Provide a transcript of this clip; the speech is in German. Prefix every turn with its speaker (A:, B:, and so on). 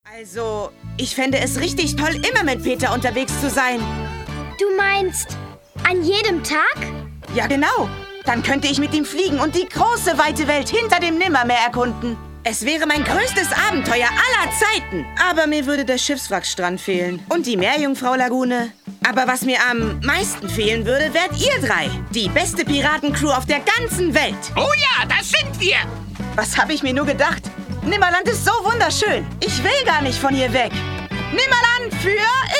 A: Also, ich fände es richtig toll, immer mit Peter unterwegs zu sein.
B: Du meinst, an jedem Tag?
A: Ja, genau. Dann könnte ich mit ihm fliegen und die große, weite Welt hinter dem Nimmermeer erkunden. Es wäre mein größtes Abenteuer aller Zeiten. Aber mir würde der Schiffswrackstrand fehlen. Und die Meerjungfrau-Lagune. Aber was mir am meisten fehlen würde, wärt ihr drei. Die beste Piratencrew auf der ganzen Welt.
C: Oh ja, das sind wir.
A: Was habe ich mir nur gedacht? Nimmerland ist so wunderschön. Ich will gar nicht von hier weg. Nimmerland für